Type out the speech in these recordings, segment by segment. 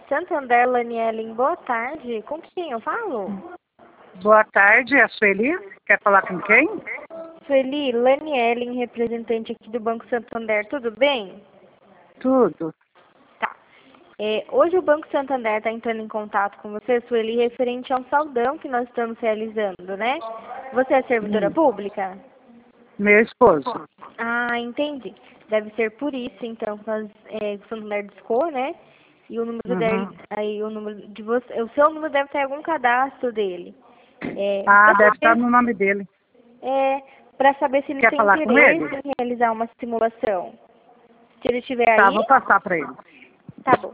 Santander, Lanielen, boa tarde. Com quem eu falo? Boa tarde, é a Sueli. Quer falar com quem? Sueli, Lanielen, representante aqui do Banco Santander, tudo bem? Tudo. Tá. Hoje o Banco Santander está entrando em contato com você, Sueli, referente a um saldão que nós estamos realizando, né? Você é servidora pública? Meu esposo. Ah, entendi. Deve ser por isso, então, que o Santander discou, né? E o número dele, aí o número de você, o seu número deve ter algum cadastro dele. Deve estar no nome dele. Para saber se ele Quer tem falar com interesse ele? em realizar uma simulação. Se ele estiver Tá, aí, vou passar para ele. tá bom.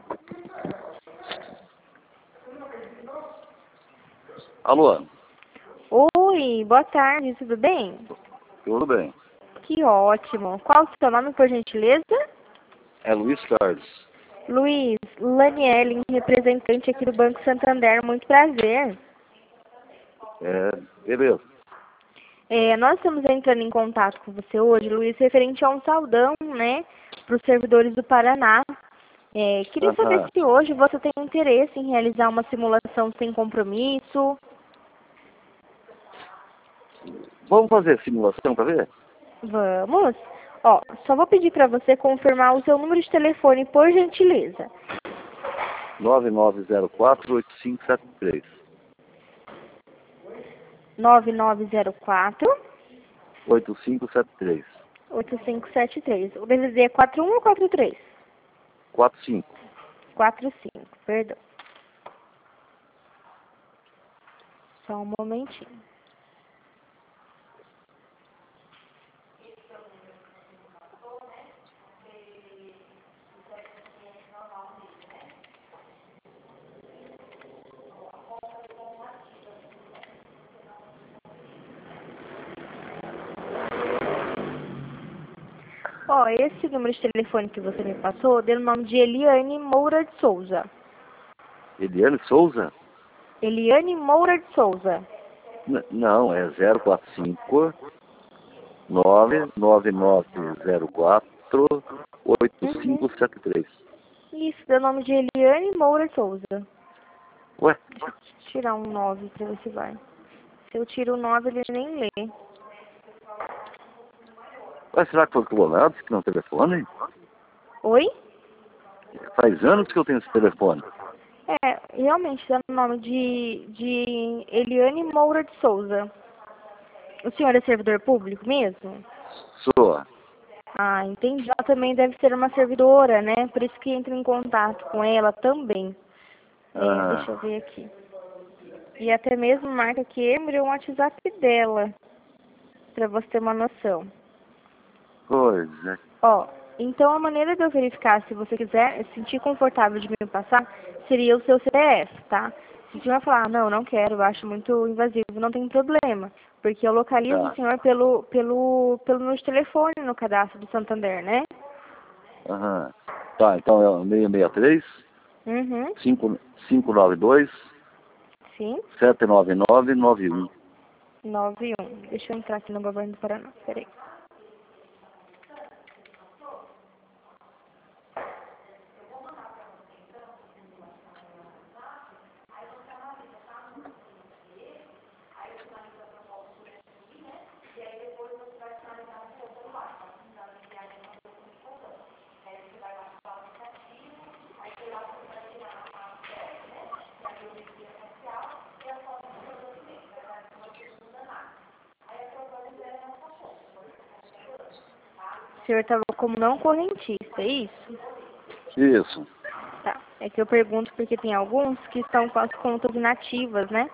Alô? Oi, boa tarde, tudo bem? Tudo bem. Que ótimo. Qual o seu nome, por gentileza? É Luiz Carlos. Luiz, Lanielen, representante aqui do Banco Santander, muito prazer. Beleza. Nós estamos entrando em contato com você hoje, Luiz, referente a um saldão, né, para os servidores do Paraná. Queria saber se hoje você tem interesse em realizar uma simulação sem compromisso. Vamos fazer simulação para ver? Vamos? Ó, só vou pedir para você confirmar o seu número de telefone, por gentileza. 9904-8573. 9904 8573. 8573. O DDD é 41 ou 43? 45. 45, perdão. Só um momentinho. Ó, esse número de telefone que você me passou deu o nome de Eliane Moura de Souza. Eliane Souza? Eliane Moura de Souza. Não, é 045 99904 8573. Isso, deu o nome de Eliane Moura de Souza. Ué? Deixa eu tirar um 9 pra ver se vai. Se eu tiro o 9, ele nem lê. Mas será que foi clonado que não telefone? Oi? Faz anos que eu tenho esse telefone. Realmente dá o nome de Eliane Moura de Souza. O senhor é servidor público mesmo? Sou. Ah, entendi. Ela também deve ser uma servidora, né? Por isso que entra em contato com ela também. Deixa eu ver aqui. E até mesmo marca que enviou um WhatsApp dela, pra você ter uma noção. Pois é. Ó, então a maneira de eu verificar, se você quiser se sentir confortável de me passar, seria o seu CPF, tá? Se o senhor falar, não quero, eu acho muito invasivo, não tem problema. Porque eu localizo o senhor pelo número de telefone no cadastro do Santander, né? Tá, então é o 663 592 Sim. 79991. 91. Deixa eu entrar aqui no governo do Paraná, peraí. O senhor estava como não correntista, é isso? Isso. Tá. É que eu pergunto porque tem alguns que estão com as contas inativas, né?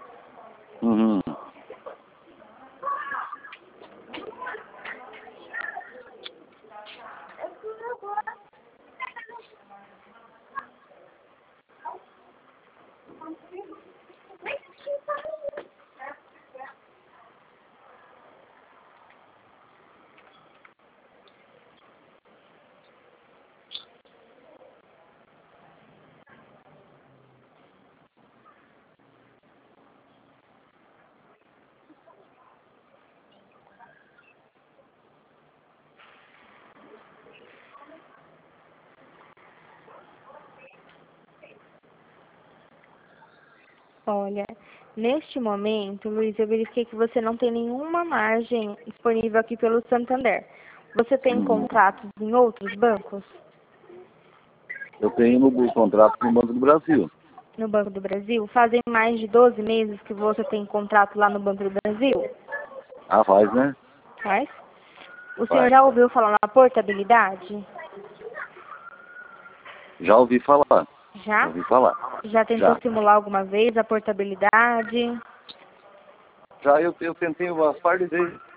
Olha, neste momento, Luiz, eu verifiquei que você não tem nenhuma margem disponível aqui pelo Santander. Você tem Uhum. contratos em outros bancos? Eu tenho no contrato com o Banco do Brasil. No Banco do Brasil? Fazem mais de 12 meses que você tem contrato lá no Banco do Brasil? Ah, faz, né? Faz? O senhor Faz. já ouviu falar na portabilidade? Já ouvi falar. Já Já? ouvi falar. Já tentou Já. simular alguma vez a portabilidade? Já eu tentei umas par de vezes.